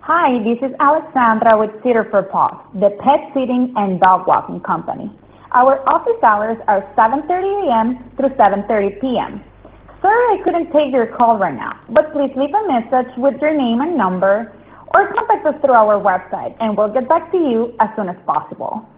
Hi, this is Alexandra with Sitter for Paws, the pet sitting and dog walking company. Our office hours are 7:30 a.m. through 7:30 p.m. Sorry I couldn't take your call right now, but please leave a message with your name and number or contact us through our website and we'll get back to you as soon as possible.